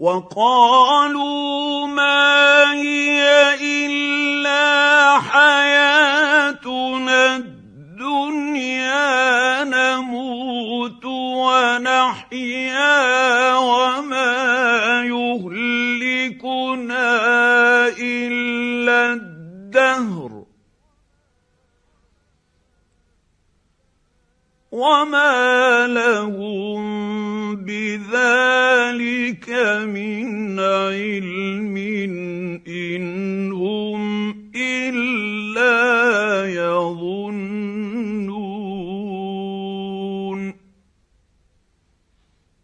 وقالوا ما هي إلا حياتنا الدنيا نموت ونحيا وما يهلكنا إلا الدهر وما لهم بذلك من علم